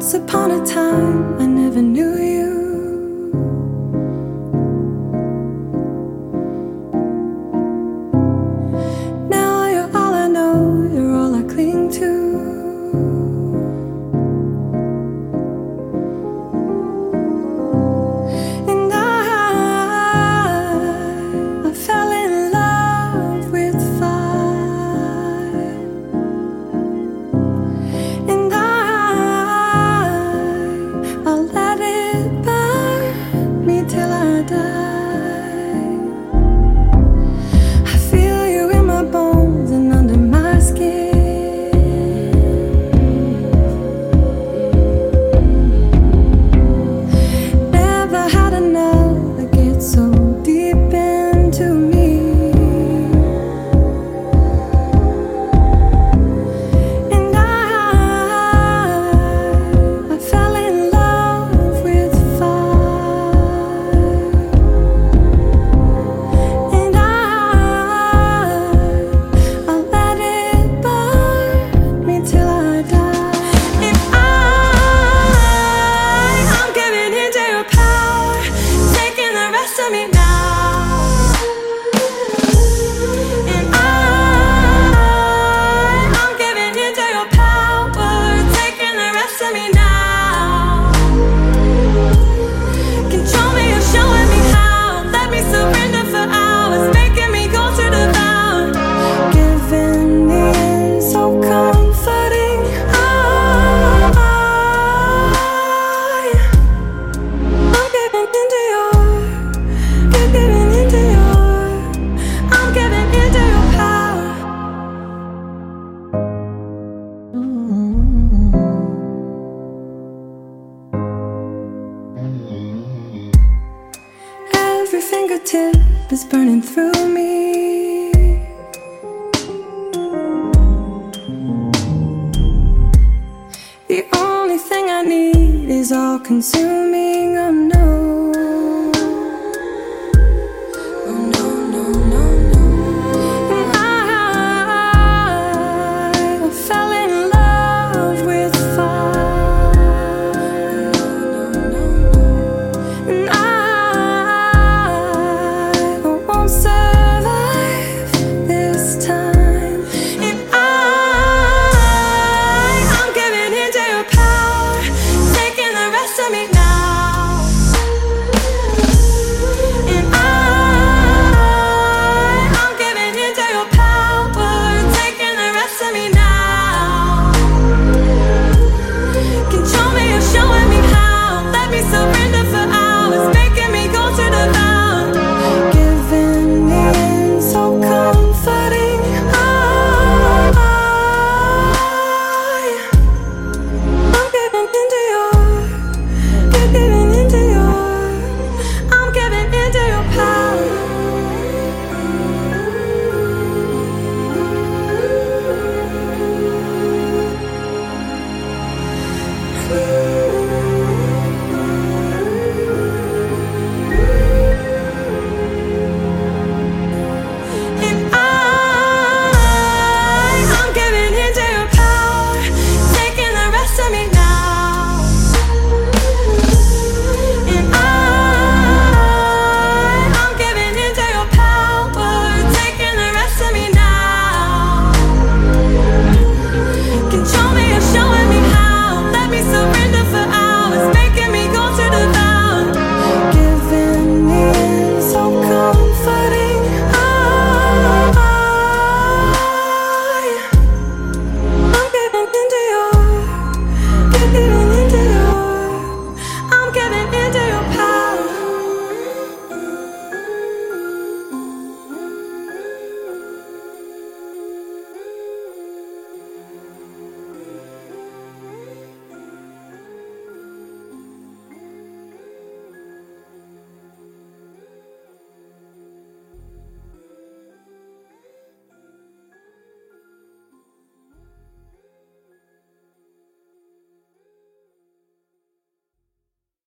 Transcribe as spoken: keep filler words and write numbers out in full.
Once upon a time, I never knew you. Now you're all I know, you're all I cling to. And I, I fell in love with fire. And I I'll let it burn me till I die. I feel you in my bones and under my skin. Never had enough that gets so deep into me. And I I fell in love with fire. And I I'll let it burn me till I die. And I I'm giving into your power, taking the rest of me now. And I I'm giving into your power, taking the rest of me now. Control me, you're showing me how. Let me surrender for hours, making me go to devour. Giving the end so comforting. I, I'm giving into your, giving into your, I'm giving into your power. Every fingertip is burning through me. The only thing I need is all consuming.